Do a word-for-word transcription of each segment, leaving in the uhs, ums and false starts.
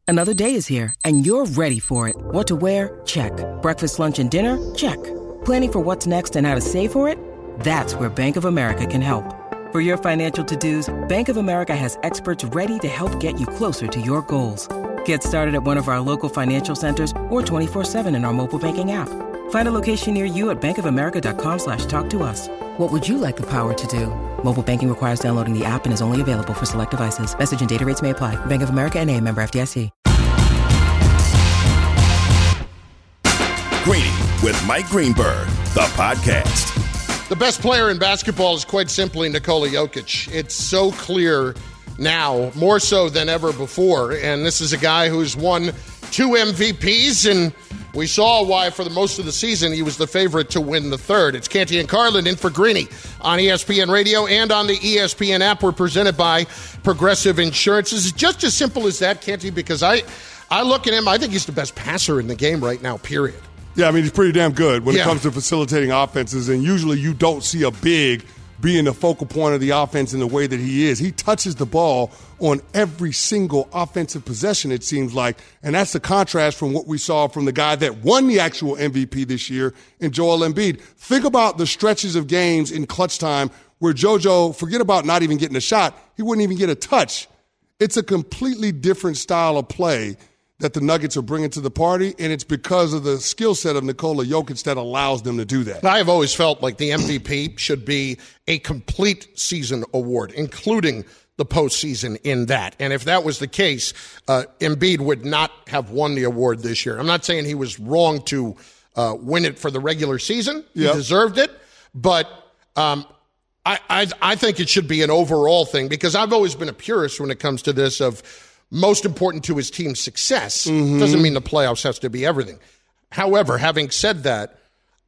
Another day is here, and you're ready for it. What to wear? Check. Breakfast, lunch, and dinner? Check. Planning for what's next and how to save for it? That's where Bank of America can help. For your financial to-dos, Bank of America has experts ready to help get you closer to your goals. Get started at one of our local financial centers or twenty-four seven in our mobile banking app. Find a location near you at bankofamerica.com slash talk to us. What would you like the power to do? Mobile banking requires downloading the app and is only available for select devices. Message and data rates may apply. Bank of America N A, member F D I C. Greeny with Mike Greenberg, the podcast. The best player in basketball is quite simply Nikola Jokic. It's so clear now, more so than ever before. And this is a guy who's won two M V Ps, and we saw why for the most of the season he was the favorite to win the third. It's Canty and Carlin in for Greeny on E S P N Radio and on the E S P N app. We're presented by Progressive Insurance. It's just as simple as that, Canty, because I, I look at him, I think he's the best passer in the game right now, period. Yeah, I mean, he's pretty damn good when yeah. it comes to facilitating offenses, and usually you don't see a big being the focal point of the offense in the way that he is. He touches the ball on every single offensive possession, it seems like, and that's the contrast from what we saw from the guy that won the actual M V P this year in Joel Embiid. Think about the stretches of games in clutch time where JoJo, forget about not even getting a shot, he wouldn't even get a touch. It's a completely different style of play that the Nuggets are bringing to the party, and it's because of the skill set of Nikola Jokic that allows them to do that. I have always felt like the M V P should be a complete season award, including the postseason in that. And if that was the case, uh, Embiid would not have won the award this year. I'm not saying he was wrong to uh, win it for the regular season. He yep. deserved it. But um, I, I, I think it should be an overall thing, because I've always been a purist when it comes to this of most important to his team's success. Mm-hmm. Doesn't mean the playoffs has to be everything. However, having said that,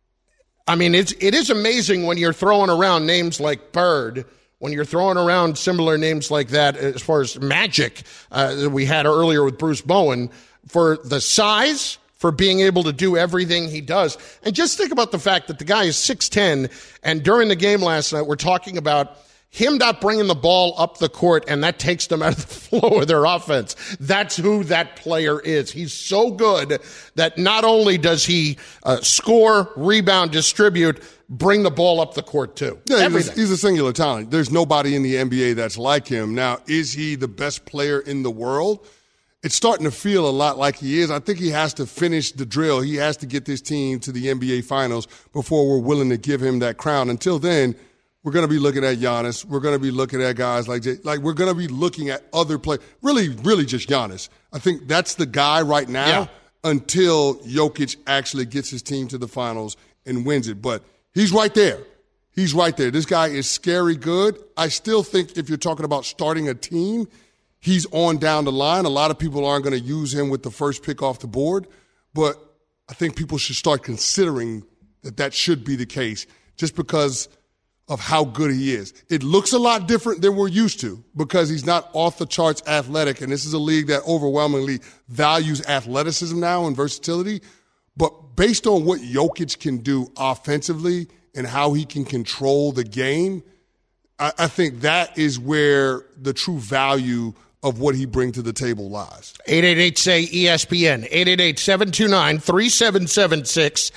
I mean, it's, it is amazing when you're throwing around names like Bird, when you're throwing around similar names like that as far as Magic uh, that we had earlier with Bruce Bowen, for the size, for being able to do everything he does. And just think about the fact that the guy is six ten, and during the game last night, we're talking about him not bringing the ball up the court, and that takes them out of the flow of their offense. That's who that player is. He's so good that not only does he uh, score, rebound, distribute, bring the ball up the court too. Yeah, he's a, he's a singular talent. There's nobody in the N B A that's like him. Now, is he the best player in the world? It's starting to feel a lot like he is. I think he has to finish the drill. He has to get this team to the N B A Finals before we're willing to give him that crown. Until then, we're going to be looking at Giannis. We're going to be looking at guys like Jay. Like, we're going to be looking at other players. Really, really just Giannis. I think that's the guy right now yeah. until Jokic actually gets his team to the finals and wins it. But he's right there. He's right there. This guy is scary good. I still think if you're talking about starting a team, he's on down the line. A lot of people aren't going to use him with the first pick off the board. But I think people should start considering that that should be the case just because – of how good he is. It looks a lot different than we're used to because he's not off the charts athletic, and this is a league that overwhelmingly values athleticism now and versatility. But based on what Jokic can do offensively and how he can control the game, I, I think that is where the true value of what he brings to the table lies. eight eight eight, say E S P N, eight eight eight, seven two nine, three seven seven six.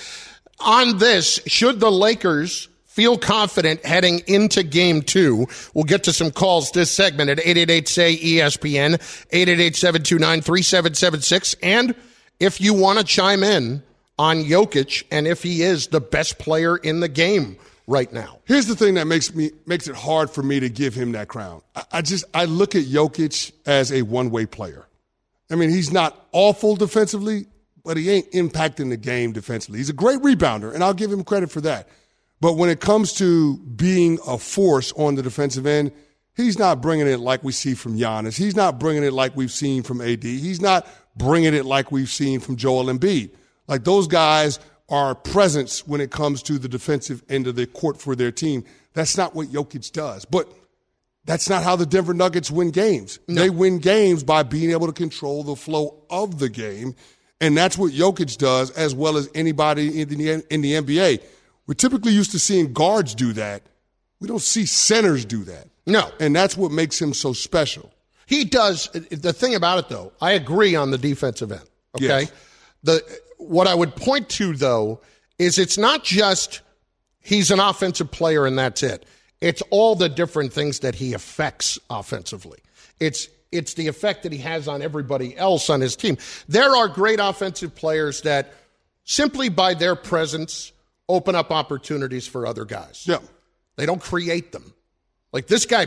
On this, should the Lakers feel confident heading into game two? We'll get to some calls this segment at eight eight eight, say E S P N, eight eight eight, seven two nine, three seven seven six. And if you want to chime in on Jokic and if he is the best player in the game right now. Here's the thing that makes me makes it hard for me to give him that crown. I, I just I look at Jokic as a one-way player. I mean, he's not awful defensively, but he ain't impacting the game defensively. He's a great rebounder, and I'll give him credit for that. But when it comes to being a force on the defensive end, he's not bringing it like we see from Giannis. He's not bringing it like we've seen from A D. He's not bringing it like we've seen from Joel Embiid. Like, those guys are presence when it comes to the defensive end of the court for their team. That's not what Jokic does. But that's not how the Denver Nuggets win games. No. They win games by being able to control the flow of the game, and that's what Jokic does as well as anybody in the, in the N B A. We're typically used to seeing guards do that. We don't see centers do that. No. And that's what makes him so special. He does. The thing about it, though, I agree on the defensive end. Okay. Yes. The what I would point to, though, is it's not just he's an offensive player and that's it. It's all the different things that he affects offensively. It's it's the effect that he has on everybody else on his team. There are great offensive players that simply by their presence open up opportunities for other guys. Yeah. They don't create them. Like this guy,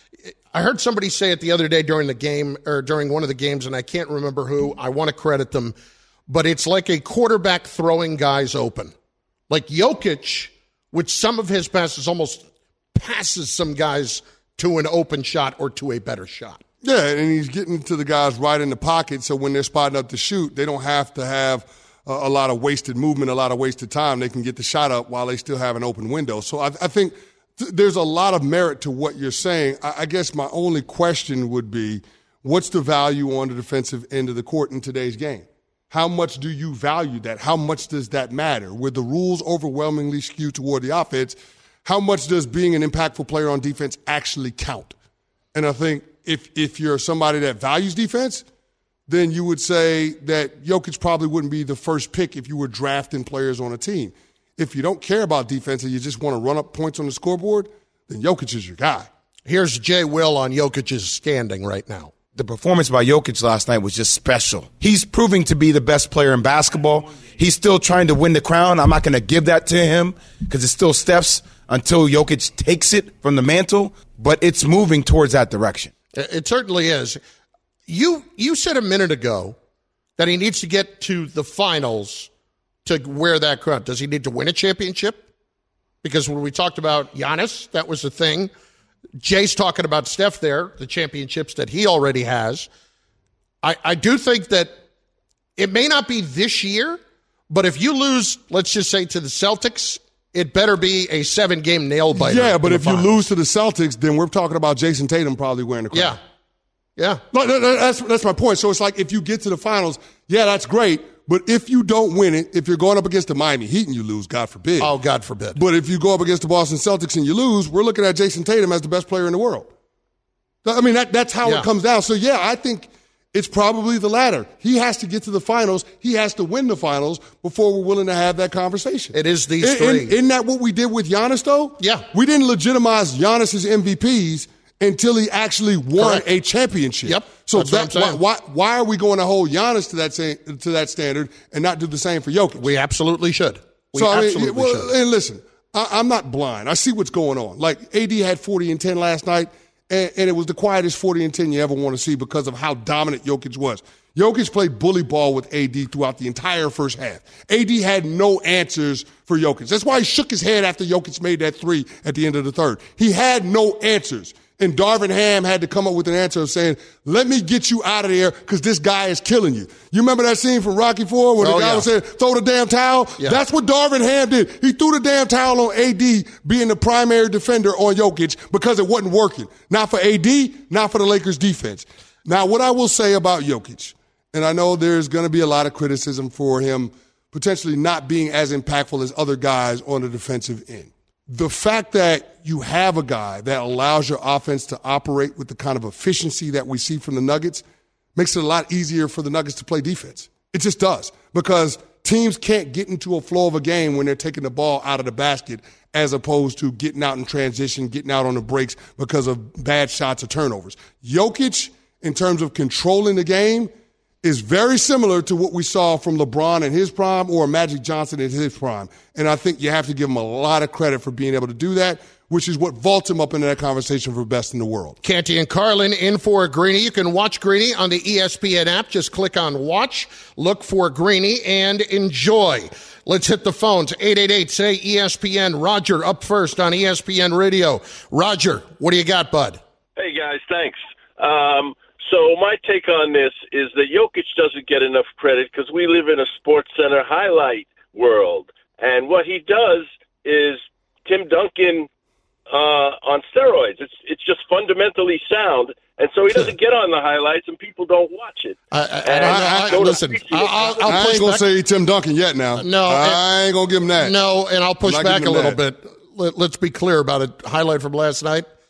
I heard somebody say it the other day during the game or during one of the games, and I can't remember who. I want to credit them, but it's like a quarterback throwing guys open. Like Jokic, with some of his passes, almost passes some guys to an open shot or to a better shot. Yeah, and he's getting to the guys right in the pocket, so when they're spotting up to shoot, they don't have to have a, a lot of wasted movement, a lot of wasted time. They can get the shot up while they still have an open window. So I, I think th- there's a lot of merit to what you're saying. I, I guess my only question would be, what's the value on the defensive end of the court in today's game? How much do you value that? How much does that matter? With the rules overwhelmingly skewed toward the offense, how much does being an impactful player on defense actually count? And I think if if you're somebody that values defense, then you would say that Jokic probably wouldn't be the first pick if you were drafting players on a team. If you don't care about defense and you just want to run up points on the scoreboard, then Jokic is your guy. Here's Jay Will on Jokic's standing right now. The performance by Jokic last night was just special. He's proving to be the best player in basketball. He's still trying to win the crown. I'm not going to give that to him because it's still Steph's until Jokic takes it from the mantle, but it's moving towards that direction. It certainly is. You you said a minute ago that he needs to get to the finals to wear that crown. Does he need to win a championship? Because when we talked about Giannis, that was the thing. Jay's talking about Steph there, the championships that he already has. I, I do think that it may not be this year, but if you lose, let's just say, to the Celtics, it better be a seven-game nail-biter. Yeah, but if finals. you lose to the Celtics, then we're talking about Jason Tatum probably wearing the crown. Yeah, yeah. Like, that's, that's my point. So it's like if you get to the finals, yeah, that's great. But if you don't win it, if you're going up against the Miami Heat and you lose, God forbid. Oh, God forbid. But if you go up against the Boston Celtics and you lose, we're looking at Jason Tatum as the best player in the world. I mean, that, that's how yeah. it comes down. So, yeah, I think it's probably the latter. He has to get to the finals. He has to win the finals before we're willing to have that conversation. It is these in, three. In, isn't that what we did with Giannis, though? Yeah. We didn't legitimize Giannis's M V Ps until he actually won Correct. a championship. Yep. So That's that, why, why, why are we going to hold Giannis to that same, to that standard and not do the same for Jokic? We absolutely should. We so, absolutely I mean, well, should. And listen, I, I'm not blind. I see what's going on. Like, A D had forty and ten last night, and, and it was the quietest forty and ten you ever want to see because of how dominant Jokic was. Jokic played bully ball with A D throughout the entire first half. A D had no answers for Jokic. That's why he shook his head after Jokic made that three at the end of the third. He had no answers. And Darvin Ham had to come up with an answer of saying, let me get you out of there because this guy is killing you. You remember that scene from Rocky four where the oh, guy yeah. was saying, throw the damn towel? Yeah. That's what Darvin Ham did. He threw the damn towel on A D being the primary defender on Jokic because it wasn't working. Not for A D, not for the Lakers defense. Now, what I will say about Jokic, and I know there's going to be a lot of criticism for him potentially not being as impactful as other guys on the defensive end. The fact that you have a guy that allows your offense to operate with the kind of efficiency that we see from the Nuggets makes it a lot easier for the Nuggets to play defense. It just does, because teams can't get into a flow of a game when they're taking the ball out of the basket as opposed to getting out in transition, getting out on the breaks because of bad shots or turnovers. Jokic, in terms of controlling the game, is very similar to what we saw from LeBron in his prime or Magic Johnson in his prime. And I think you have to give him a lot of credit for being able to do that, which is what vaults him up into that conversation for best in the world. Canty and Carlin in for Greeny. You can watch Greeny on the E S P N app. Just click on Watch, look for Greeny, and enjoy. Let's hit the phones. eight eight eight, say E S P N. Roger up first on E S P N Radio. Roger, what do you got, bud? Hey, guys, thanks. Um, so my take on this is that Jokic doesn't get enough credit because we live in a Sports Center highlight world. And what he does is Tim Duncan uh, on steroids. It's it's just fundamentally sound. And so he doesn't get on the highlights, and people don't watch it. I, I, I, I, I, listen, I'll, I'll, I'll I push ain't going to back. say Tim Duncan yet now. No. I ain't going to give him that. No, and I'll push I'm not back a giving him little that. bit. Let, let's be clear about a highlight from last night.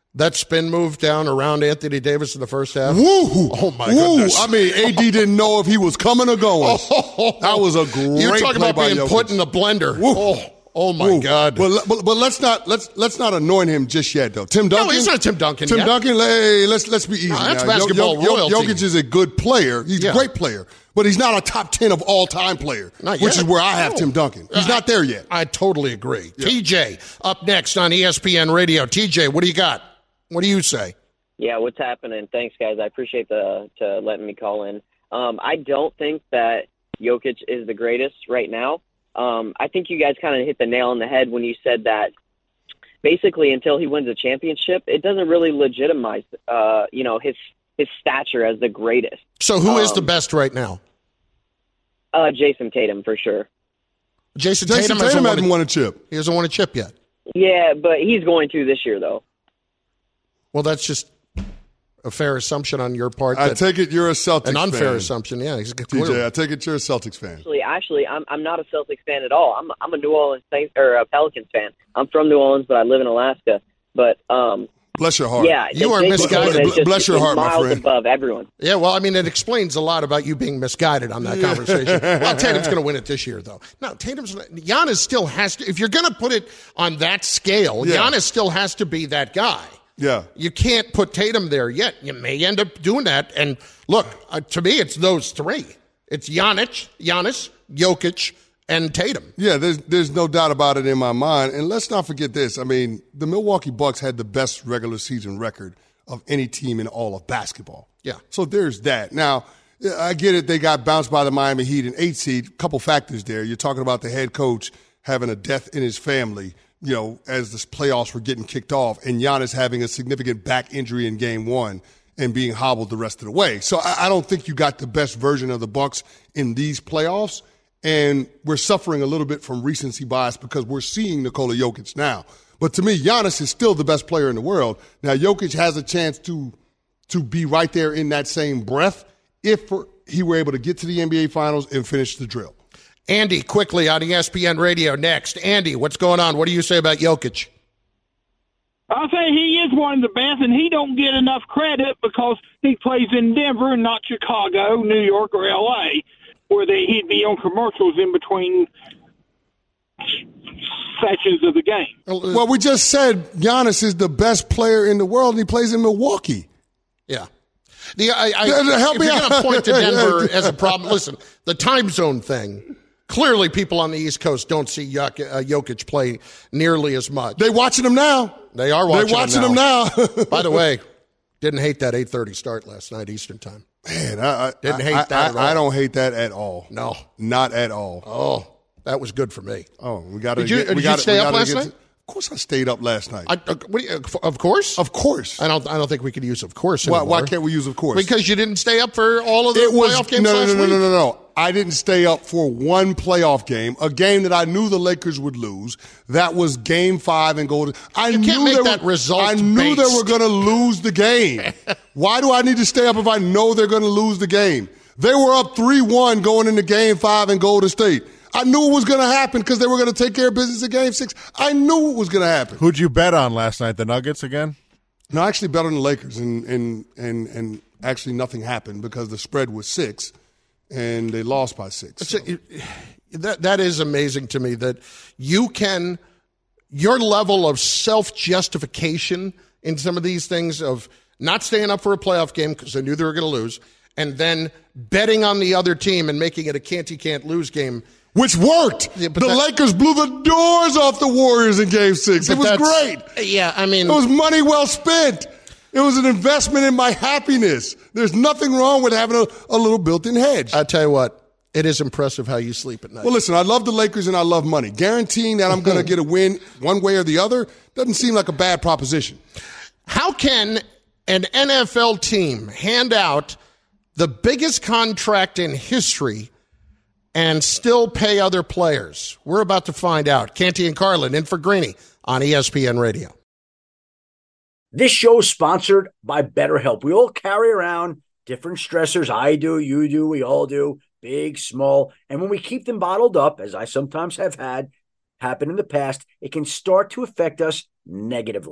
That spin move down around Anthony Davis in the first half. Woo! Oh, my Woo! goodness. I mean, A D didn't know if he was coming or going. Oh, that was a great You're talking play about by being Jokic. put in the blender. Woo. Oh, oh, my Woo. God. But, but but let's not let's let's not anoint him just yet, though. Tim Duncan. No, he's not Tim Duncan Tim yet. Duncan. Hey, let's let's be easy. No, that's now. basketball Yo- Yo- royalty. Jokic is a good player. He's Yeah. a great player, but he's not a top ten of all time player, Not which yet. is where I have No. Tim Duncan. He's I- not there yet. I totally agree. T J, up next on E S P N Radio. T J, what do you got? What do you say? Yeah, what's happening? Thanks, guys. I appreciate the to letting me call in. Um, I don't think that Jokic is the greatest right now. Um, I think you guys kind of hit the nail on the head when you said that basically until he wins a championship, it doesn't really legitimize, uh, you know, his his stature as the greatest. So who is Um, the best right now? Uh, Jason Tatum, for sure. Jason, Jason Tatum, Tatum, hasn't, hasn't won won a, a chip. he hasn't won a chip yet. Yeah, but he's going to this year, though. Well, that's just a fair assumption on your part. I that- take it you're a Celtics an unfair fan. assumption. Yeah, he's T clearly. J, I take it you're a Celtics fan. Actually, actually, I'm I'm not a Celtics fan at all. I'm I'm a New Orleans Saints or a Pelicans fan. I'm from New Orleans, but I live in Alaska. But um, Bless your heart. yeah, You are Jason Tatum misguided. is just Bless your heart, my miles friend. above everyone. Yeah, well, I mean, it explains a lot about you being misguided on that conversation. Well, Tatum's going to win it this year, though. No, Tatum's Giannis still has to. If you're going to put it on that scale, Yeah. Giannis still has to be that guy. Yeah. You can't put Tatum there yet. You may end up doing that. And look, uh, to me, it's those three. It's Giannis, Giannis, Jokic, and Tatum. Yeah, there's there's no doubt about it in my mind. And let's not forget this. I mean, the Milwaukee Bucks had the best regular season record of any team in all of basketball. Yeah. So there's that. Now, I get it. They got bounced by the Miami Heat in eight seed. Couple factors there. You're talking about the head coach having a death in his family, you know, as the playoffs were getting kicked off, and Giannis having a significant back injury in game one and being hobbled the rest of the way. So I, I don't think you got the best version of the Bucks in these playoffs. And we're suffering a little bit from recency bias because we're seeing Nikola Jokic now. But to me, Giannis is still the best player in the world. Now, Jokic has a chance to to be right there in that same breath if he were able to get to the N B A Finals and finish the drill. Andy, quickly on E S P N Radio next. Andy, what's going on? What do you say about Jokic? I say he is one of the best, and he don't get enough credit because he plays in Denver and not Chicago, New York, or L A, where they, he'd be on commercials in between sections of the game. Well, we just said Giannis is the best player in the world, and he plays in Milwaukee. Yeah. The, I, I, Yeah, help if me you're out. going to point to Denver as a problem, listen, the time zone thing, clearly people on the East Coast don't see Jok- uh, Jokic play nearly as much. They watching him now. They are watching, They're watching him him now. now. By the way, didn't hate that eight thirty start last night Eastern time. Man, I, I Didn't I, hate I, that I, at all. I don't hate that at all. No. Not at all. Oh, that was good for me. Oh, we got to Did you- get. did we you gotta, stay we up gotta last get night? to- of course, I stayed up last night. I, uh, what do you, uh, of course? of course. I don't. I don't think we could use of course Why, anymore. why can't we use of course? Because you didn't stay up for all of the it was playoff games no, no, last no, no, week. no, no, no. I didn't stay up for one playoff game, a game that I knew the Lakers would lose. That was Game Five and Golden. I You knew can't make they that were, result I knew they based. were going to lose the game. Why do I need to stay up if I know they're going to lose the game? They were up three one going into Game Five in Golden State. I knew it was going to happen because they were going to take care of business in Game Six. I knew it was going to happen. Who'd you bet on last night? The Nuggets again? No, I actually bet on the Lakers, and and and and actually nothing happened because the spread was six, and they lost by six. So it- that that is amazing to me that you can your level of self justification in some of these things of not staying up for a playoff game because I knew they were going to lose, and then betting on the other team and making it a can't you can't lose game. Which worked. Yeah, but the that- Lakers blew the doors off the Warriors in Game Six. It But was that's- great. Yeah, I mean, It was money well spent. It was an investment in my happiness. There's nothing wrong with having a, a little built-in hedge. I tell you what, it is impressive how you sleep at night. well, listen, I love the Lakers and I love money. Guaranteeing that I'm going to get a win one way or the other doesn't seem like a bad proposition. How can an N F L team hand out the biggest contract in history and still pay other players? We're about to find out. Canty and Carlin in for Greeny on E S P N Radio. This show is sponsored by BetterHelp. We all carry around different stressors. I do, you do, we all do, big, small. And when we keep them bottled up, as I sometimes have had happen in the past, it can start to affect us negatively.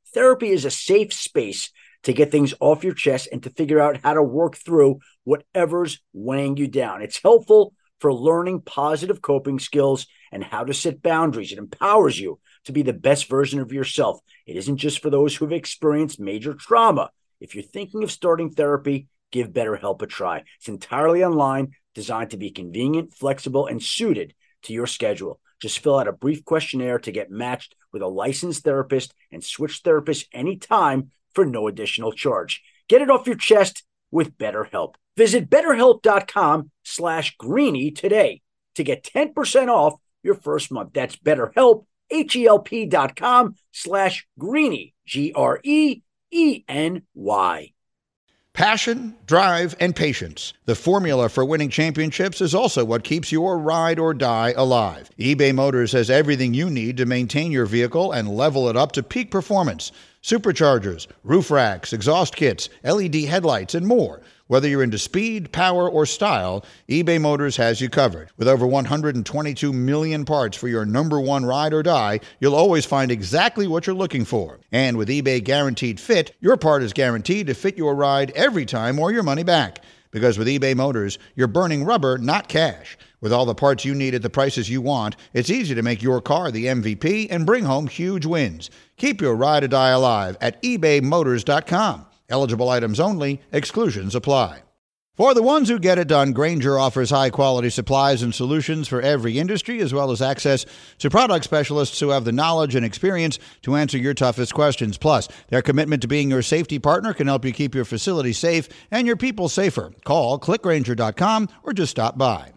Therapy is a safe space to get things off your chest and to figure out how to work through whatever's weighing you down. It's helpful for learning positive coping skills and how to set boundaries. It empowers you to be the best version of yourself. It isn't just for those who have experienced major trauma. If you're thinking of starting therapy, give BetterHelp a try. It's entirely online, designed to be convenient, flexible, and suited to your schedule. Just fill out a brief questionnaire to get matched with a licensed therapist and switch therapists anytime for no additional charge. Get it off your chest with BetterHelp. Visit BetterHelp.com slash Greeny today to get ten percent off your first month. That's BetterHelp, H-E-L-P dot com slash Greeny, G R E E N Y. Passion, drive, and patience. The formula for winning championships is also what keeps your ride or die alive. eBay Motors has everything you need to maintain your vehicle and level it up to peak performance. Superchargers, roof racks, exhaust kits, L E D headlights, and more. Whether you're into speed, power, or style, eBay Motors has you covered. With over one hundred twenty-two million parts for your number one ride or die, you'll always find exactly what you're looking for. And with eBay Guaranteed Fit, your part is guaranteed to fit your ride every time or your money back. Because with eBay Motors, you're burning rubber, not cash. With all the parts you need at the prices you want, it's easy to make your car the M V P and bring home huge wins. Keep your ride or die alive at ebay motors dot com. Eligible items only. Exclusions apply. For the ones who get it done, Grainger offers high-quality supplies and solutions for every industry, as well as access to product specialists who have the knowledge and experience to answer your toughest questions. Plus, their commitment to being your safety partner can help you keep your facility safe and your people safer. Call click grainger dot com or just stop by.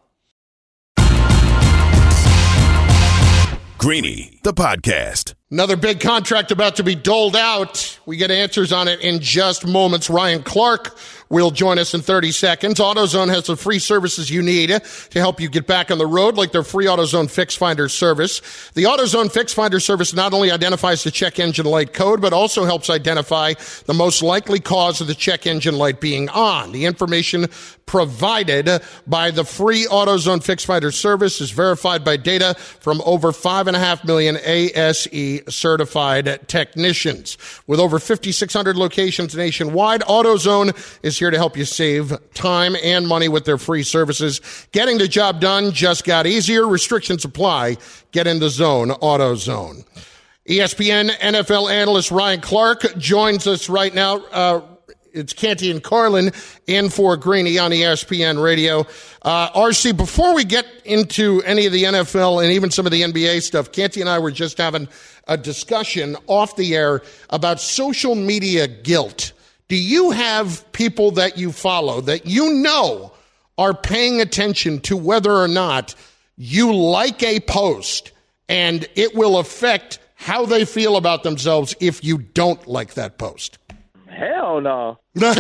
Greeny, the podcast. Another big contract about to be doled out. We get answers on it in just moments. Ryan Clark will join us in thirty seconds. AutoZone has the free services you need to help you get back on the road, like their free AutoZone Fix Finder service. The AutoZone Fix Finder service not only identifies the check engine light code, but also helps identify the most likely cause of the check engine light being on. The information provided by the free AutoZone Fix Finder service is verified by data from over five and a half million A S E certified technicians. With over fifty-six hundred locations nationwide, AutoZone is here to help you save time and money with their free services. Getting the job done just got easier. Restrictions apply. Get in the zone, AutoZone. E S P N N F L analyst Ryan Clark joins us right now. Uh, It's Canty and Carlin in for Greeny on E S P N Radio. Uh, R C, before we get into any of the N F L and even some of the N B A stuff, Canty and I were just having a discussion off the air about social media guilt. Do you have people that you follow that you know are paying attention to whether or not you like a post, and it will affect how they feel about themselves if you don't like that post? Hell no. Like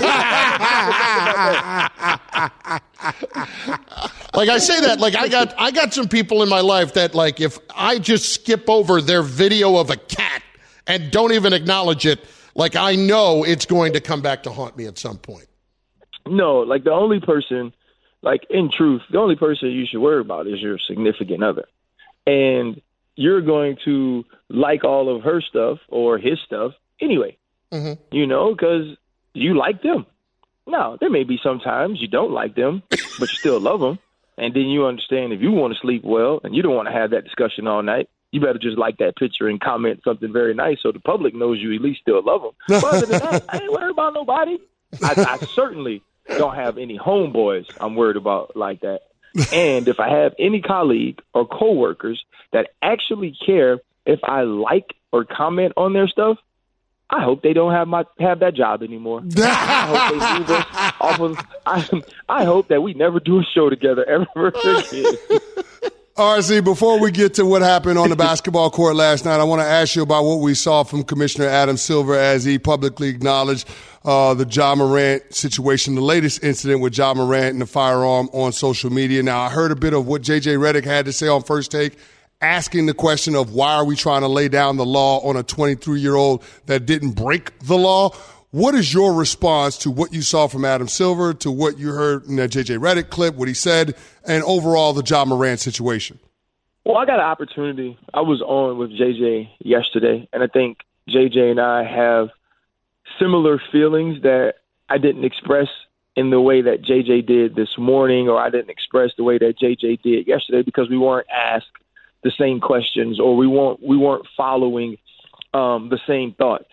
I say that, like I got I got some people in my life that, like, if I just skip over their video of a cat and don't even acknowledge it, like I know it's going to come back to haunt me at some point. No, like the only person, like in truth, the only person you should worry about is your significant other. And you're going to like all of her stuff or his stuff anyway. Mm-hmm. You know, because you like them. Now, there may be sometimes you don't like them, but you still love them. And then you understand if you want to sleep well and you don't want to have that discussion all night, you better just like that picture and comment something very nice so the public knows you at least still love them. But other than that, I ain't worried about nobody. I, I certainly don't have any homeboys I'm worried about like that. And if I have any colleague or coworkers that actually care if I like or comment on their stuff, I hope they don't have my have that job anymore. I hope they move us off of. I, I hope that we never do a show together ever again. R C, before we get to what happened on the basketball court last night, I want to ask you about what we saw from Commissioner Adam Silver as he publicly acknowledged uh, the Ja Morant situation, the latest incident with Ja Morant and the firearm on social media. Now, I heard a bit of what J J Redick had to say on First Take, asking the question of why are we trying to lay down the law on a twenty-three-year-old that didn't break the law. What is your response to what you saw from Adam Silver, to what you heard in that J J Redick clip, what he said, and overall the Ja Morant situation? Well, I got an opportunity. I was on with J J yesterday, and I think J J and I have similar feelings that I didn't express in the way that J J did this morning, or I didn't express the way that J J did yesterday, because we weren't asked the same questions, or we weren't we weren't following um, the same thoughts.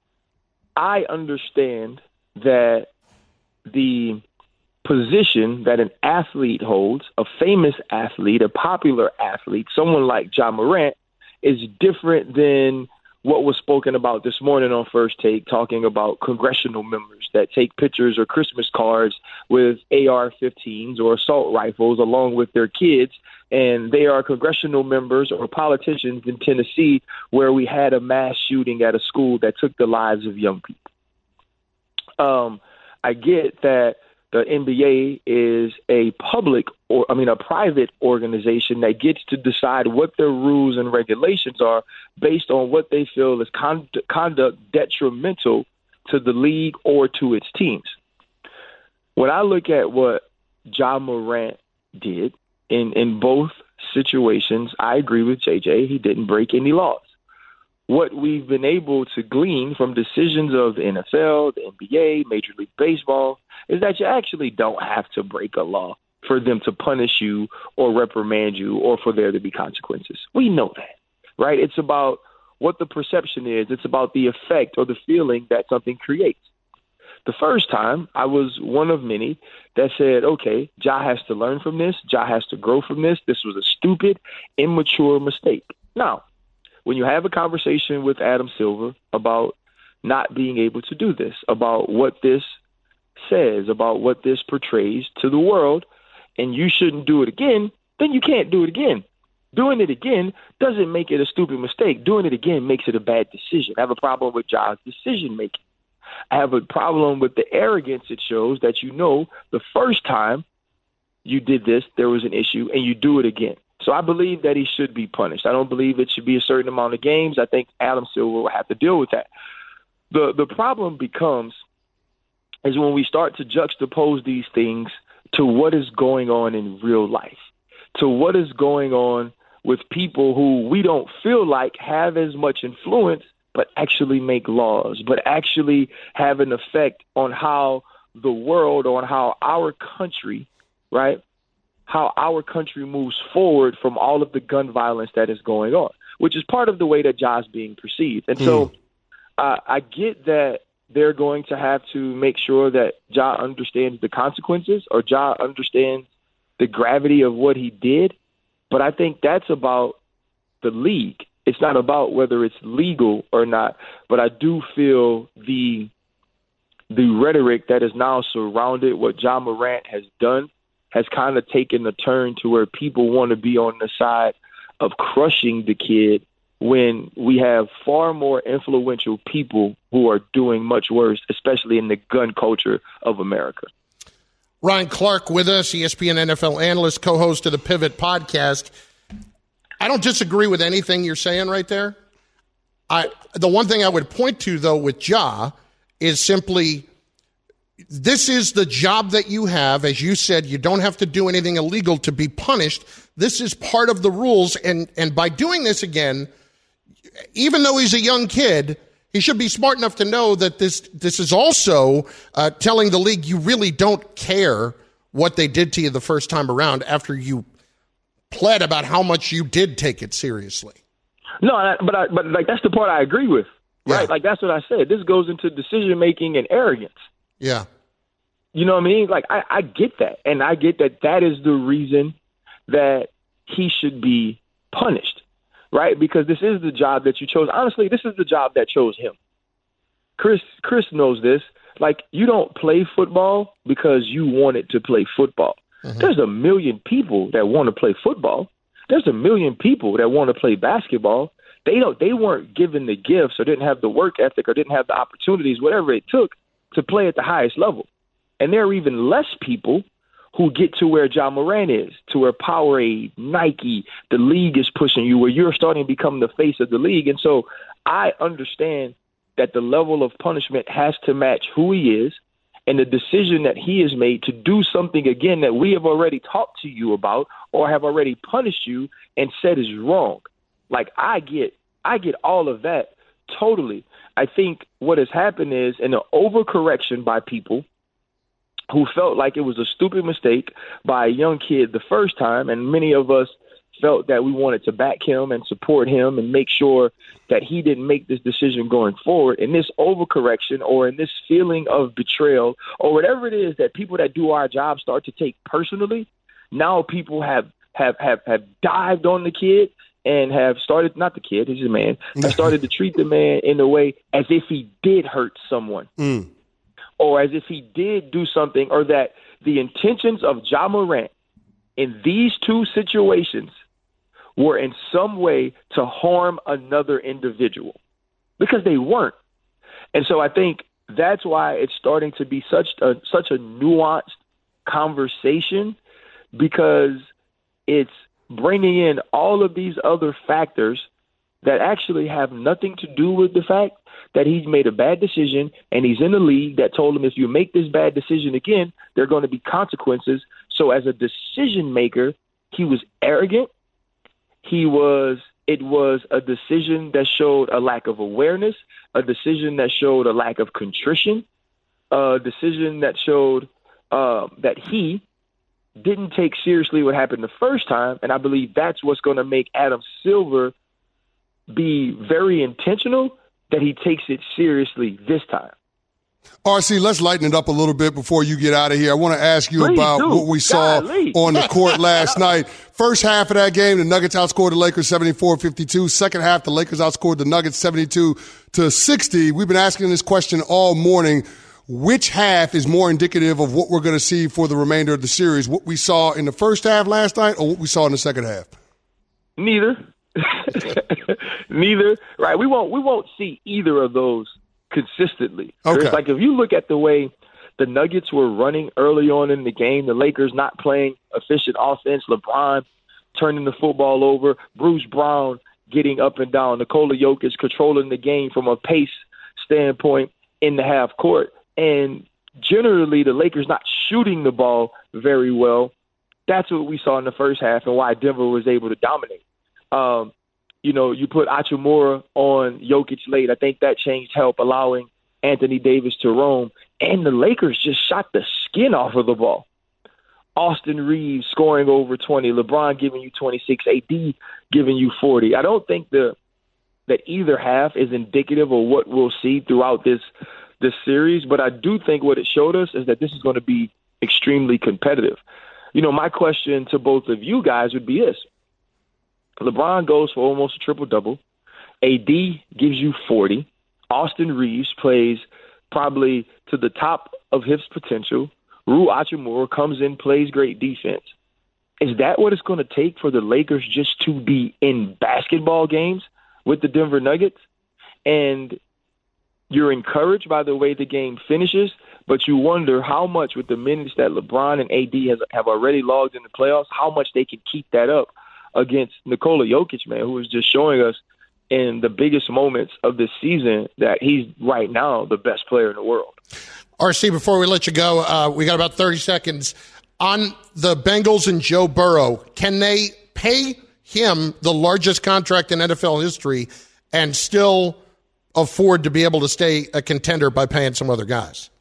I understand that the position that an athlete holds, a famous athlete, a popular athlete, someone like Ja Morant, is different than what was spoken about this morning on First Take, talking about congressional members that take pictures or Christmas cards with A R fifteens or assault rifles along with their kids, and they are congressional members or politicians in Tennessee where we had a mass shooting at a school that took the lives of young people. Um, I get that the N B A is a public, or I mean, a private organization that gets to decide what their rules and regulations are based on what they feel is con- conduct detrimental to the league or to its teams. When I look at what Ja Morant did in, in both situations, I agree with J J. He didn't break any laws. What we've been able to glean from decisions of the N F L, the N B A, Major League Baseball, is that you actually don't have to break a law for them to punish you or reprimand you or for there to be consequences. We know that, right? It's about what the perception is. It's about the effect or the feeling that something creates. The first time, I was one of many that said, okay, Ja has to learn from this. Ja has to grow from this. This was a stupid, immature mistake. Now, when you have a conversation with Adam Silver about not being able to do this, about what this says, about what this portrays to the world, and you shouldn't do it again, then you can't do it again. Doing it again doesn't make it a stupid mistake. Doing it again makes it a bad decision. I have a problem with Ja's decision making. I have a problem with the arrogance it shows that you know the first time you did this, there was an issue, and you do it again. So I believe that he should be punished. I don't believe it should be a certain amount of games. I think Adam Silver will have to deal with that. The the problem becomes is when we start to juxtapose these things to what is going on in real life, to what is going on with people who we don't feel like have as much influence, but actually make laws, but actually have an effect on how the world, or on how our country, right, how our country moves forward from all of the gun violence that is going on, which is part of the way that Ja's being perceived. And mm. so uh, I get that they're going to have to make sure that Ja understands the consequences, or Ja understands the gravity of what he did. But I think that's about the league. It's not about whether it's legal or not. But I do feel the the rhetoric that is now surrounded what Ja Morant has done has kind of taken a turn to where people want to be on the side of crushing the kid, when we have far more influential people who are doing much worse, especially in the gun culture of America. Ryan Clark with us, E S P N N F L analyst, co-host of the Pivot podcast. I don't disagree with anything you're saying right there. I the one thing I would point to, though, with Ja is simply, this is the job that you have. As you said, you don't have to do anything illegal to be punished. This is part of the rules. And, and by doing this again, even though he's a young kid, he should be smart enough to know that this this is also uh, telling the league you really don't care what they did to you the first time around after you pled about how much you did take it seriously. No, but I, but like that's the part I agree with, right? Yeah. Like that's what I said. This goes into decision making and arrogance. Yeah. You know what I mean? Like I, I get that, and I get that that is the reason that he should be punished. Right? Because this is the job that you chose. Honestly, this is the job that chose him. Chris Chris knows this. Like, you don't play football because you wanted to play football. Mm-hmm. There's a million people that want to play football. There's a million people that want to play basketball. They don't they weren't given the gifts, or didn't have the work ethic, or didn't have the opportunities, whatever it took, to play at the highest level. And there are even less people who get to where Ja Morant is, to where Powerade, Nike, the league is pushing you, where you're starting to become the face of the league. And so I understand that the level of punishment has to match who he is and the decision that he has made to do something, again, that we have already talked to you about or have already punished you and said is wrong. Like, I get I get all of that totally. I think what has happened is an overcorrection by people who felt like it was a stupid mistake by a young kid the first time, and many of us felt that we wanted to back him and support him and make sure that he didn't make this decision going forward. In this overcorrection or in this feeling of betrayal or whatever it is that people that do our job start to take personally, now people have have have, have dived on the kid and have started, not the kid, he's a man, have started to treat the man in a way as if he did hurt someone. Mm. Or as if he did do something, or that the intentions of Ja Morant in these two situations were in some way to harm another individual, because they weren't. And so I think that's why it's starting to be such a such a nuanced conversation, because it's bringing in all of these other factors that actually have nothing to do with the fact that he's made a bad decision, and he's in a league that told him if you make this bad decision again, there are going to be consequences. So as a decision maker, he was arrogant. He was, it was a decision that showed a lack of awareness, a decision that showed a lack of contrition, a decision that showed uh, that he didn't take seriously what happened the first time. And I believe that's what's going to make Adam Silver be very intentional, that he takes it seriously this time. R C, let's lighten it up a little bit before you get out of here. I want to ask you Please about do. what we saw Golly. on the court last night. First half of that game, the Nuggets outscored the Lakers seventy-four fifty-two. Second half, the Lakers outscored the Nuggets seventy-two to sixty. We've been asking this question all morning. Which half is more indicative of what we're going to see for the remainder of the series? What we saw in the first half last night, or what we saw in the second half? Neither. Neither. Right. We won't we won't see either of those consistently. Okay. It's like if you look at the way the Nuggets were running early on in the game, the Lakers not playing efficient offense, LeBron turning the football over, Bruce Brown getting up and down, Nikola Jokic controlling the game from a pace standpoint in the half court, and generally the Lakers not shooting the ball very well. That's what we saw in the first half and why Denver was able to dominate. Um, you know, you put Hachimura on Jokic late. I think that changed help, allowing Anthony Davis to roam. And the Lakers just shot the skin off of the ball. Austin Reeves scoring over twenty, LeBron giving you twenty-six, A D giving you forty. I don't think the that either half is indicative of what we'll see throughout this this series, but I do think what it showed us is that this is going to be extremely competitive. You know, my question to both of you guys would be this. LeBron goes for almost a triple-double. A D gives you forty. Austin Reeves plays probably to the top of his potential. Rui Hachimura comes in, plays great defense. Is that what it's going to take for the Lakers just to be in basketball games with the Denver Nuggets? And you're encouraged by the way the game finishes, but you wonder how much with the minutes that LeBron and A D has, have already logged in the playoffs, how much they can keep that up against Nikola Jokic, man, who is just showing us in the biggest moments of this season that he's right now the best player in the world. R C, before we let you go, uh, we got about thirty seconds. On the Bengals and Joe Burrow, can they pay him the largest contract in N F L history and still afford to be able to stay a contender by paying some other guys?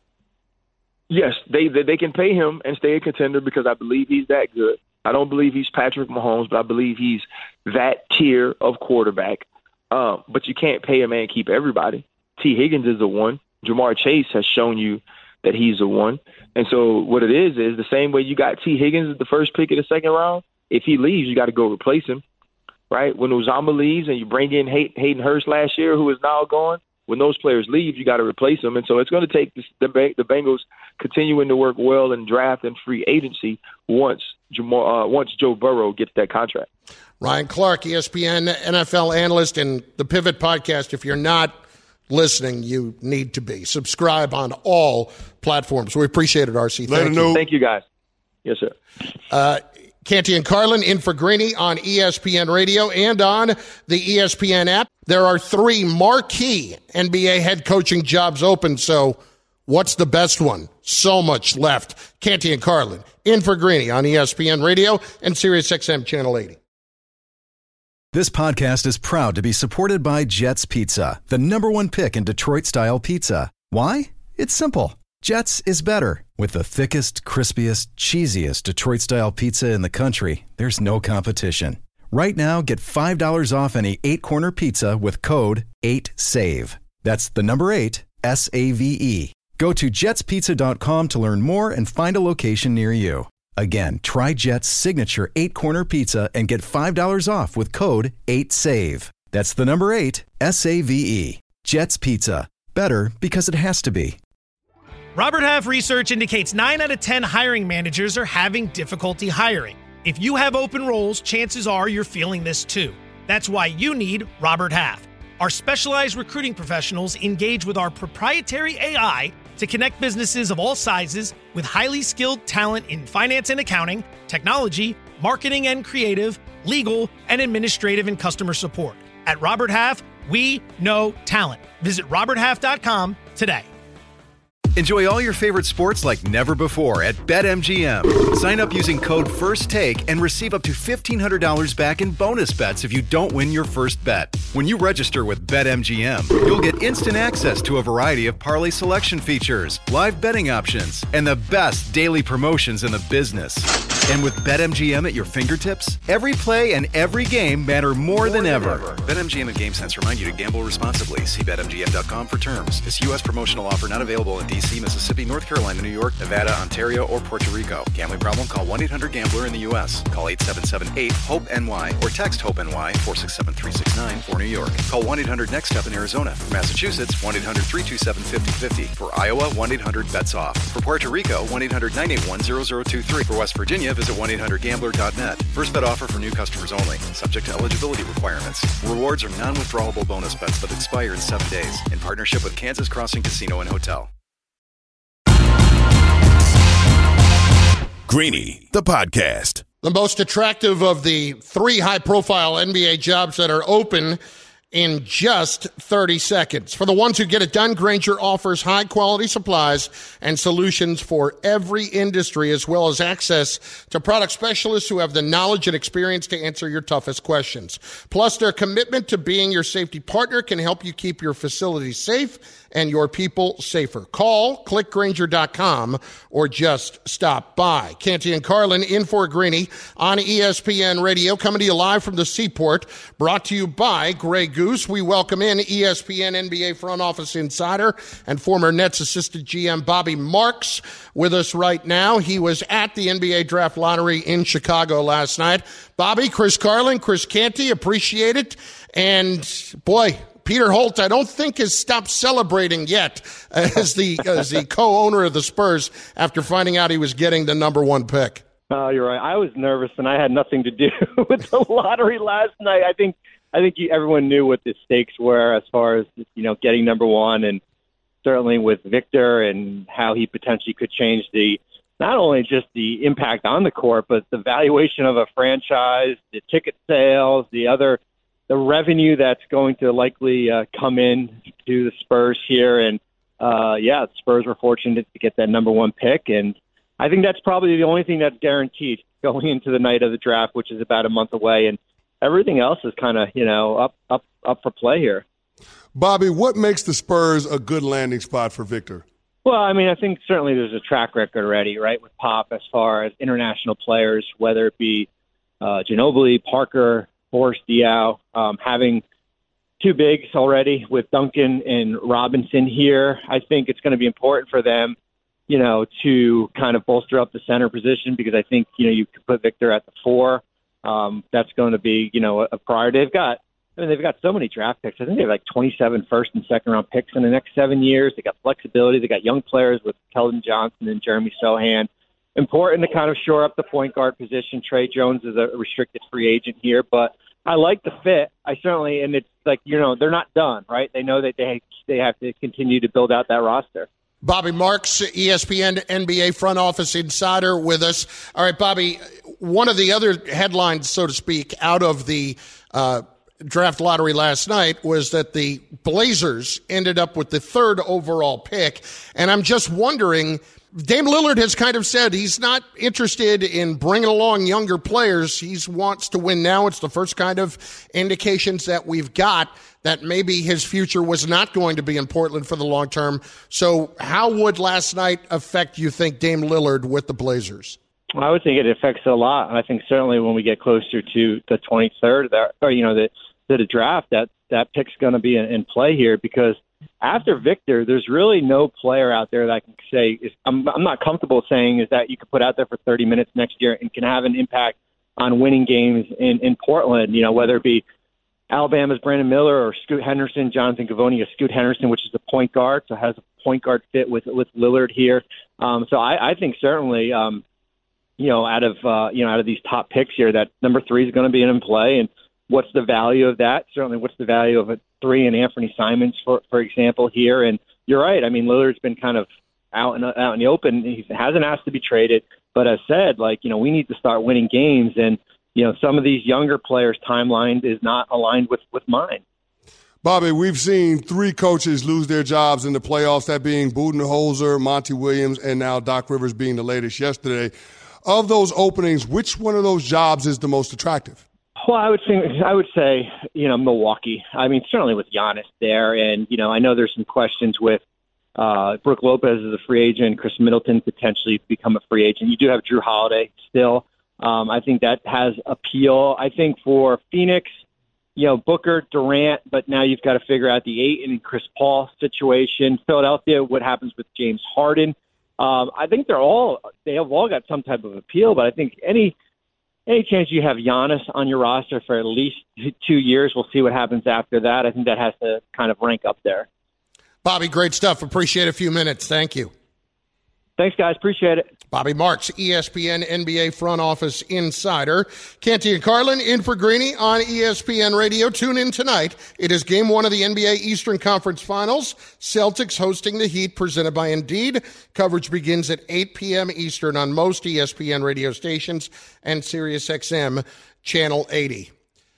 Yes, they they can pay him and stay a contender because I believe he's that good. I don't believe he's Patrick Mahomes, but I believe he's that tier of quarterback. Um, but you can't pay a man and keep everybody. T. Higgins is the one. Jamar Chase has shown you that he's the one. And so what it is is the same way you got T. Higgins as the first pick of the second round. If he leaves, you got to go replace him, right? When Uzomah leaves and you bring in Hay- Hayden Hurst last year, who is now gone, when those players leave, you got to replace them. And so it's going to take this, the, the Bengals continuing to work well in draft and free agency once Jamar, uh, once Joe Burrow gets that contract. Ryan Clark, E S P N N F L analyst, and the Pivot Podcast. If you're not listening, you need to be. Subscribe on all platforms. We appreciate it, R C. Let Thank you. you. Thank you, guys. Yes, sir. Uh, Canty and Carlin in for Greeny on E S P N Radio and on the E S P N app. There are three marquee N B A head coaching jobs open, so what's the best one? So much left. Canty and Carlin in for Greeny on E S P N Radio and Sirius X M Channel eighty. This podcast is proud to be supported by Jets Pizza, the number one pick in Detroit-style pizza. Why? It's simple. Jets is better. With the thickest, crispiest, cheesiest Detroit-style pizza in the country, there's no competition. Right now, get five dollars off any eight-corner pizza with code eight save. That's the number eight, S A V E. Go to jets pizza dot com to learn more and find a location near you. Again, try Jet's signature eight-corner pizza and get five dollars off with code eight save. That's the number eight, S A V E. Jet's Pizza. Better because it has to be. Robert Half research indicates nine out of ten hiring managers are having difficulty hiring. If you have open roles, chances are you're feeling this too. That's why you need Robert Half. Our specialized recruiting professionals engage with our proprietary A I to connect businesses of all sizes with highly skilled talent in finance and accounting, technology, marketing and creative, legal, and administrative and customer support. At Robert Half, we know talent. Visit robert half dot com today. Enjoy all your favorite sports like never before at BetMGM. Sign up using code FIRSTTAKE and receive up to fifteen hundred dollars back in bonus bets if you don't win your first bet. When you register with BetMGM, you'll get instant access to a variety of parlay selection features, live betting options, and the best daily promotions in the business. And with BetMGM at your fingertips, every play and every game matter more, more than, than ever. ever. BetMGM and GameSense remind you to gamble responsibly. See Bet M G M dot com for terms. This U S promotional offer not available in D C, Mississippi, North Carolina, New York, Nevada, Ontario, or Puerto Rico. Gambling problem? Call one eight hundred gambler in the U S. Call eight seven seven eight hope N Y or text HOPE-NY four six seven three six nine for New York. Call one eight hundred next step in Arizona. For Massachusetts, one eight hundred three two seven five zero five zero. For Iowa, one eight hundred bets off. For Puerto Rico, one eight hundred nine eight one zero zero two three. For West Virginia, visit one eight hundred gambler dot net. First bet offer for new customers only. Subject to eligibility requirements. Rewards are non-withdrawable bonus bets that expire in seven days. In partnership with Kansas Crossing Casino and Hotel. Greeny, the podcast. The most attractive of the three high-profile N B A jobs that are open in just thirty seconds. For the ones who get it done, Grainger offers high-quality supplies and solutions for every industry, as well as access to product specialists who have the knowledge and experience to answer your toughest questions. Plus, their commitment to being your safety partner can help you keep your facilities safe and your people safer. Call, click Grainger dot com, or just stop by. Canty and Carlin in for Greeny on E S P N Radio, coming to you live from the Seaport, brought to you by Grey Goose. We welcome in E S P N N B A front office insider and former Nets assistant G M Bobby Marks with us right now. He was at the N B A draft lottery in Chicago last night. Bobby, Chris Carlin, Chris Canty, appreciate it. And boy, Peter Holt, I don't think, has stopped celebrating yet as the as the co-owner of the Spurs after finding out he was getting the number one pick. Oh, you're right. I was nervous, and I had nothing to do with the lottery last night. I think I think you, everyone knew what the stakes were as far as, you know, getting number one, and certainly with Victor and how he potentially could change the not only just the impact on the court, but the valuation of a franchise, the ticket sales, the other. The revenue that's going to likely uh, come in to the Spurs here. And, uh, yeah, the Spurs were fortunate to get that number one pick. And I think that's probably the only thing that's guaranteed going into the night of the draft, which is about a month away. And everything else is kind of, you know, up, up, up for play here. Bobby, what makes the Spurs a good landing spot for Victor? Well, I mean, I think certainly there's a track record already, right, with Pop as far as international players, whether it be uh, Ginobili, Parker, Boris Diaw, um, having two bigs already with Duncan and Robinson here. I think it's going to be important for them, you know, to kind of bolster up the center position, because I think, you know, you could put Victor at the four. Um, that's going to be, you know, a priority. They've got, I mean, they've got so many draft picks. I think they have like twenty-seven first and second round picks in the next seven years. They got flexibility. They got young players with Keldon Johnson and Jeremy Sohan. Important to kind of shore up the point guard position. Trey Jones is a restricted free agent here, but I like the fit. I certainly, and it's like, you know, they're not done, right? They know that they they have to continue to build out that roster. Bobby Marks, E S P N N B A front office insider with us. All right, Bobby, one of the other headlines, so to speak, out of the uh, draft lottery last night was that the Blazers ended up with the third overall pick. And I'm just wondering, Dame Lillard has kind of said he's not interested in bringing along younger players. He wants to win now. It's the first kind of indications that we've got that maybe his future was not going to be in Portland for the long term. So how would last night affect, you think, Dame Lillard with the Blazers? Well, I would think it affects it a lot. I think certainly when we get closer to the twenty-third, or, you know, the, the draft, that, that pick's going to be in, in play here, because after Victor, there's really no player out there that I can say is I'm, I'm not comfortable saying is that you could put out there for thirty minutes next year and can have an impact on winning games in, in Portland, you know, whether it be Alabama's Brandon Miller or Scoot Henderson, Jonathan Givony, or Scoot Henderson, which is a point guard, so has a point guard fit with with Lillard here. Um, so I, I think certainly, um, you know, out of uh, you know out of these top picks here, that number three is going to be in play. And what's the value of that? Certainly, what's the value of a three and Anthony Simons, for for example, here? And you're right. I mean, Lillard's been kind of out in out in the open. He hasn't asked to be traded, but as said, like you know, we need to start winning games. And you know, some of these younger players' timeline is not aligned with with mine. Bobby, we've seen three coaches lose their jobs in the playoffs, that being Budenholzer, Monty Williams, and now Doc Rivers being the latest yesterday. Of those openings, which one of those jobs is the most attractive? Well, I would think I would say, you know, Milwaukee. I mean, certainly with Giannis there, and you know, I know there's some questions with uh, Brook Lopez as a free agent, Chris Middleton potentially become a free agent. You do have Drew Holiday still. Um, I think that has appeal. I think for Phoenix, you know, Booker, Durant, but now you've got to figure out the eight and Chris Paul situation. Philadelphia, what happens with James Harden? Um, I think they're all they have all got some type of appeal, but I think any any chance you have Giannis on your roster for at least two years, we'll see what happens after that. I think that has to kind of rank up there. Bobby, great stuff. Appreciate a few minutes. Thank you. Thanks, guys. Appreciate it. Bobby Marks, E S P N N B A front office insider. Canty and Carlin in for Greeny on E S P N Radio. Tune in tonight. It is game one of the N B A Eastern Conference Finals. Celtics hosting the Heat, presented by Indeed. Coverage begins at eight p.m. Eastern on most E S P N radio stations and SiriusXM Channel eighty.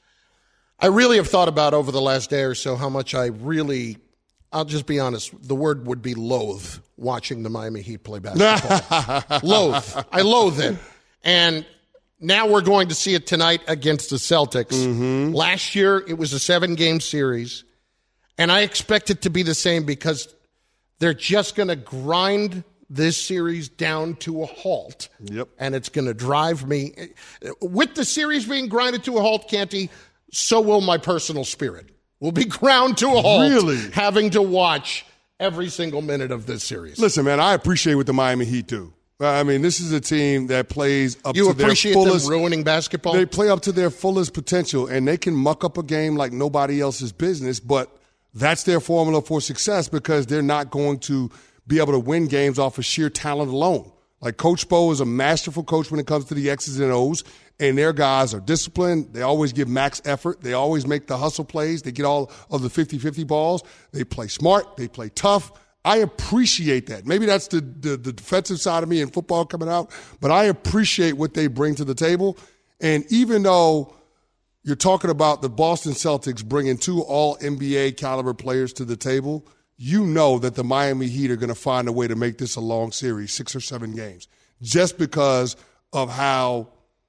I really have thought about over the last day or so how much I really, I'll just be honest, the word would be loathe watching the Miami Heat play basketball. Loathe. I loathe it. And now we're going to see it tonight against the Celtics. Mm-hmm. Last year, it was a seven-game series, and I expect it to be the same because they're just going to grind this series down to a halt. Yep. And it's going to drive me. With the series being grinded to a halt, Canty, so will my personal spirit. Will be ground to a halt, really? Having to watch every single minute of this series. Listen, man, I appreciate what the Miami Heat do. I mean, this is a team that plays up you to their fullest. You appreciate them ruining basketball? They play up to their fullest potential, and they can muck up a game like nobody else's business, but that's their formula for success because they're not going to be able to win games off of sheer talent alone. Like Coach Spo is a masterful coach when it comes to the X's and O's, and their guys are disciplined. They always give max effort. They always make the hustle plays. They get all of the fifty-fifty balls. They play smart. They play tough. I appreciate that. Maybe that's the, the, the defensive side of me in football coming out, but I appreciate what they bring to the table. And even though you're talking about the Boston Celtics bringing two all-N B A caliber players to the table, you know that the Miami Heat are going to find a way to make this a long series, six or seven games, just because of how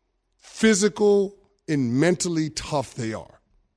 physical and mentally tough they are.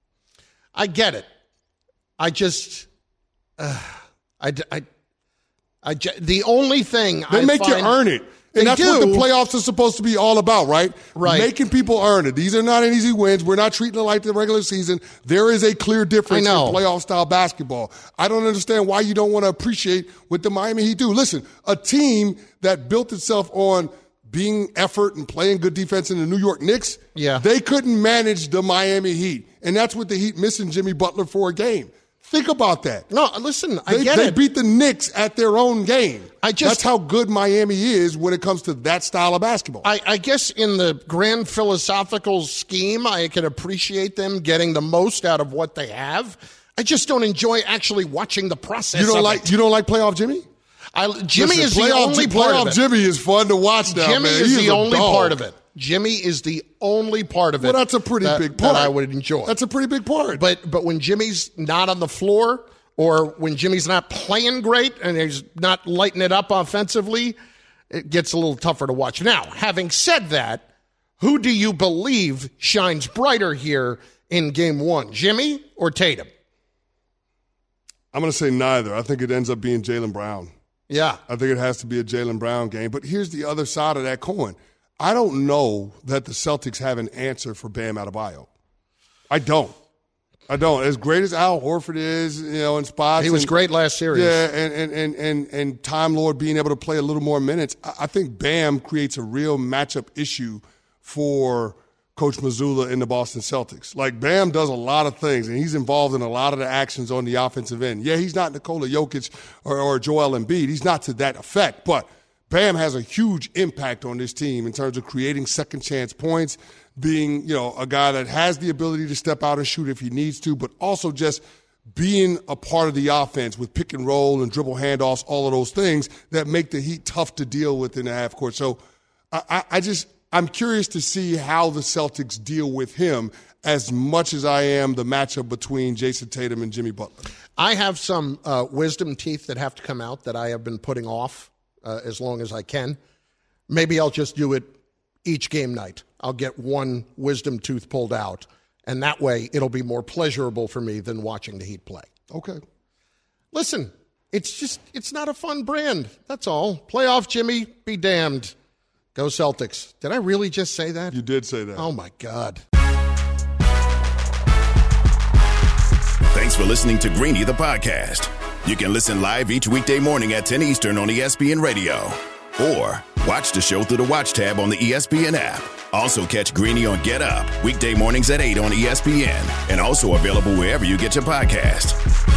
I get it. I just, uh, I, I, I, the only thing they I make find, you earn it. And that's do. what the playoffs are supposed to be all about, right? Right. Making people earn it. These are not easy wins. We're not treating it like the regular season. There is a clear difference in playoff-style basketball. I don't understand why you don't want to appreciate what the Miami Heat do. Listen, a team that built itself on being effort and playing good defense in the New York Knicks, yeah. they couldn't manage the Miami Heat. And that's what the Heat missing Jimmy Butler for a game. Think about that. No, listen, I they, get they it. They beat the Knicks at their own game. I just, That's how good Miami is when it comes to that style of basketball. I, I guess in the grand philosophical scheme, I can appreciate them getting the most out of what they have. I just don't enjoy actually watching the process. You don't of like it. you don't like playoff Jimmy? I, Jimmy Listen, is playoff, the only part playoff of it. Jimmy is fun to watch now, Jimmy man. is He's the a only dog. part of it. Jimmy is the only part of it. Well, that's a pretty that, big part. that I would enjoy. That's a pretty big part. But but when Jimmy's not on the floor, or when Jimmy's not playing great and he's not lighting it up offensively, it gets a little tougher to watch. Now, having said that, who do you believe shines brighter here in game one, Jimmy or Tatum? I'm going to say neither. I think it ends up being Jaylen Brown. Yeah. I think it has to be a Jaylen Brown game. But here's the other side of that coin. I don't know that the Celtics have an answer for Bam Adebayo. I don't. I don't. As great as Al Horford is, you know, in spots. He was and, great last series. Yeah, and, and, and, and, and Time Lord being able to play a little more minutes. I, I think Bam creates a real matchup issue for Coach Mazzulla in the Boston Celtics. Like, Bam does a lot of things, and he's involved in a lot of the actions on the offensive end. Yeah, he's not Nikola Jokic or, or Joel Embiid. He's not to that effect, but Bam has a huge impact on this team in terms of creating second-chance points, being, you know, a guy that has the ability to step out and shoot if he needs to, but also just being a part of the offense with pick and roll and dribble handoffs, all of those things that make the Heat tough to deal with in the half court. So I, I, I just – I'm curious to see how the Celtics deal with him as much as I am the matchup between Jason Tatum and Jimmy Butler. I have some uh, wisdom teeth that have to come out that I have been putting off uh, as long as I can. Maybe I'll just do it each game night. I'll get one wisdom tooth pulled out, and that way it'll be more pleasurable for me than watching the Heat play. Okay. Listen, it's just, it's not a fun brand. That's all. Playoff Jimmy, be damned. Go Celtics. Did I really just say that? You did say that. Oh, my God. Thanks for listening to Greeny, the podcast. You can listen live each weekday morning at ten Eastern on E S P N Radio. Or watch the show through the Watch tab on the E S P N app. Also catch Greeny on Get Up, weekday mornings at eight on E S P N. And also available wherever you get your podcast.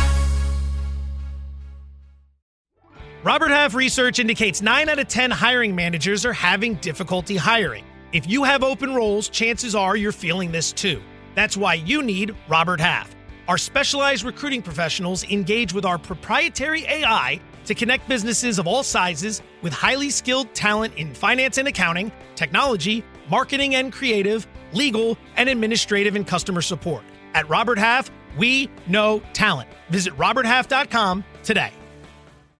Robert Half research indicates nine out of ten hiring managers are having difficulty hiring. If you have open roles, chances are you're feeling this too. That's why you need Robert Half. Our specialized recruiting professionals engage with our proprietary A I to connect businesses of all sizes with highly skilled talent in finance and accounting, technology, marketing and creative, legal, and administrative and customer support. At Robert Half, we know talent. Visit robert half dot com today.